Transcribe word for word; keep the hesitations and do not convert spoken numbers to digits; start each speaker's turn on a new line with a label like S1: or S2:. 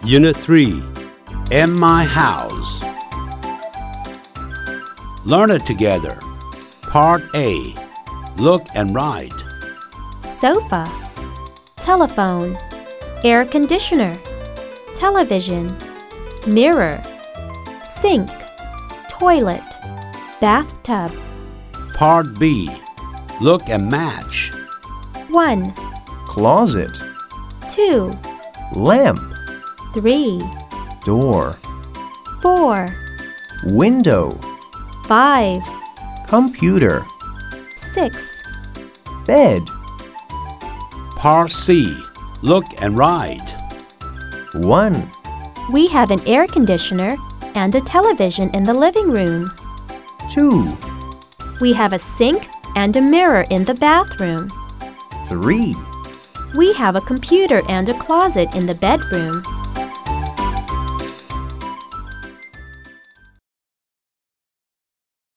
S1: Unit three, In My House. Learn it together. Part A, Look and Write.
S2: Sofa, telephone, air conditioner, television, mirror, sink, toilet, bathtub.
S1: Part B, Look and Match.
S2: one,
S3: Closet,
S2: two,
S3: lamp,
S2: three,
S3: door,
S2: four,
S3: window,
S2: five,
S3: computer,
S2: six.
S3: bed.
S1: Part C, Look and Write.
S3: one,
S2: We have an air conditioner and a television in the living room.
S3: two,
S2: We have a sink and a mirror in the bathroom.
S3: three,
S2: We have a computer and a closet in the bedroom.